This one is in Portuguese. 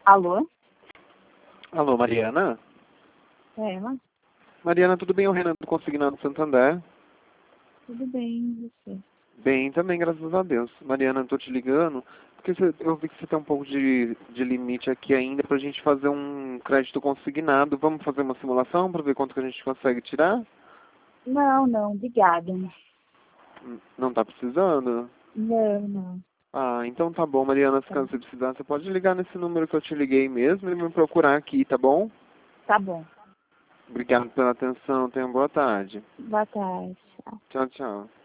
Alô? Alô, Mariana? É, mas Mariana, tudo bem? O Renan do Consignado Santander. tudo bem, e você? Bem, também, graças a Deus. Mariana, eu tô te ligando porque eu vi que você tem um pouco de limite aqui ainda pra gente fazer um crédito consignado. Vamos fazer uma simulação pra ver quanto que a gente consegue tirar? Não, obrigada. Não tá precisando? Não. Ah, então tá bom, Mariana. Se Tá, caso você precisar, você pode ligar nesse número que eu te liguei mesmo e me procurar aqui, tá bom? tá bom. Obrigado pela atenção. Tenha uma boa tarde. Boa tarde. Tchau. Tchau, tchau.